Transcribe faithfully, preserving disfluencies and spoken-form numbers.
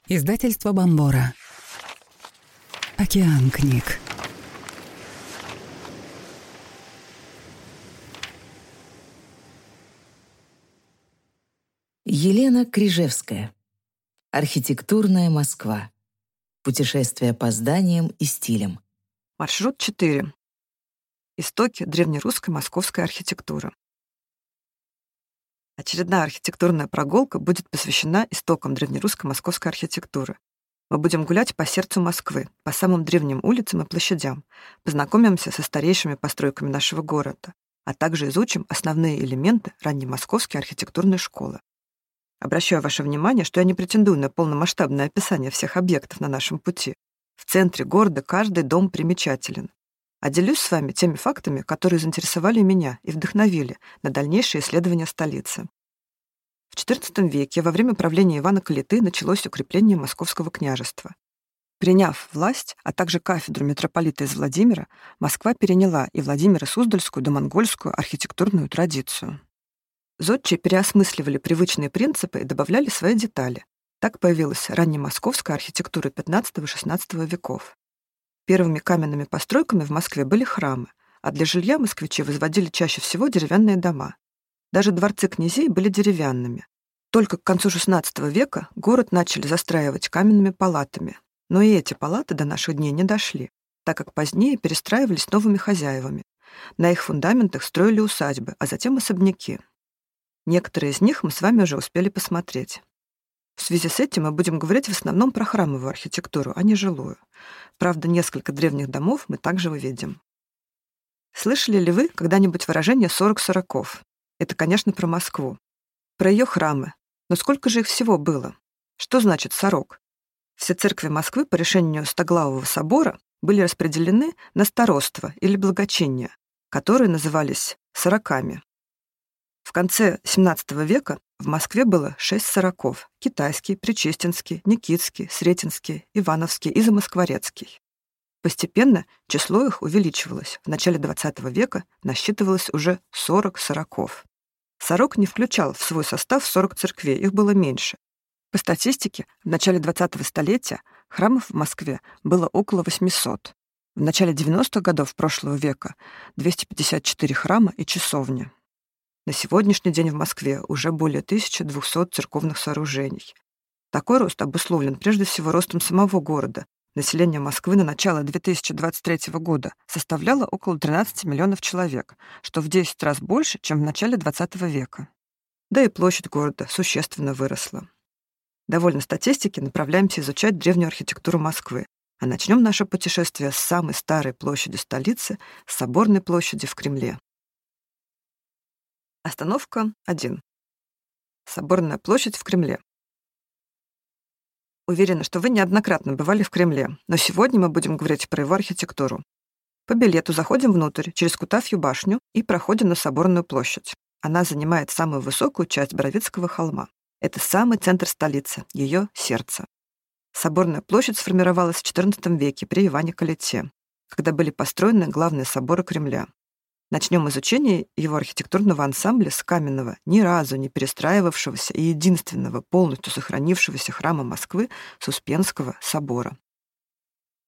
Издательство Бомбора. Океан книг. Елена Крижевская. Архитектурная Москва. Путешествие по зданиям и стилям. Маршрут четыре. Истоки древнерусской московской архитектуры. Очередная архитектурная прогулка будет посвящена истокам древнерусской московской архитектуры. Мы будем гулять по сердцу Москвы, по самым древним улицам и площадям, познакомимся со старейшими постройками нашего города, а также изучим основные элементы раннемосковской архитектурной школы. Обращаю ваше внимание, что я не претендую на полномасштабное описание всех объектов на нашем пути. В центре города каждый дом примечателен. А делюсь с вами теми фактами, которые заинтересовали меня и вдохновили на дальнейшее исследование столицы. В четырнадцатом веке, во время правления Ивана Калиты, началось укрепление Московского княжества. Приняв власть, а также кафедру митрополита из Владимира, Москва переняла и Владимиро-Суздальскую домонгольскую архитектурную традицию. Зодчие переосмысливали привычные принципы и добавляли свои детали. Так появилась раннемосковская архитектура пятнадцатого-шестнадцатого веков. Первыми каменными постройками в Москве были храмы, а для жилья москвичи возводили чаще всего деревянные дома. Даже дворцы князей были деревянными. Только к концу шестнадцатого века город начали застраивать каменными палатами, но и эти палаты до наших дней не дошли, так как позднее перестраивались новыми хозяевами. На их фундаментах строили усадьбы, а затем особняки. Некоторые из них мы с вами уже успели посмотреть. В связи с этим мы будем говорить в основном про храмовую архитектуру, а не жилую. Правда, несколько древних домов мы также увидим. Слышали ли вы когда-нибудь выражение «сорок сороков»? Это, конечно, про Москву. Про ее храмы. Но сколько же их всего было? Что значит «сорок»? Все церкви Москвы по решению Стоглавого собора были распределены на староства или благочиния, которые назывались «сороками». В конце семнадцатого века в Москве было шесть сороков: Китайский, Пречистинский, Никитский, Сретенский, Ивановский и Замоскворецкий. Постепенно число их увеличивалось. В начале двадцатого века насчитывалось уже сорок сороков. Сорок не включал в свой состав сорок церквей, их было меньше. По статистике, в начале двадцатого столетия храмов в Москве было около восьмисот. В начале девяностых годов прошлого века двести пятьдесят четыре храма и часовни. На сегодняшний день в Москве уже более тысячи двухсот церковных сооружений. Такой рост обусловлен прежде всего ростом самого города. Население Москвы на начало две тысячи двадцать третьего года составляло около тринадцати миллионов человек, что в десять раз больше, чем в начале двадцатого века. Да и площадь города существенно выросла. Довольно статистики, направляемся изучать древнюю архитектуру Москвы, а начнем наше путешествие с самой старой площади столицы, с Соборной площади в Кремле. Остановка один. Соборная площадь в Кремле. Уверена, что вы неоднократно бывали в Кремле, но сегодня мы будем говорить про его архитектуру. По билету заходим внутрь, через Кутафью башню и проходим на Соборную площадь. Она занимает самую высокую часть Боровицкого холма. Это самый центр столицы, ее сердце. Соборная площадь сформировалась в четырнадцатом веке при Иване Калите, когда были построены главные соборы Кремля. Начнем изучение его архитектурного ансамбля с каменного, ни разу не перестраивавшегося и единственного полностью сохранившегося храма Москвы с Успенского собора.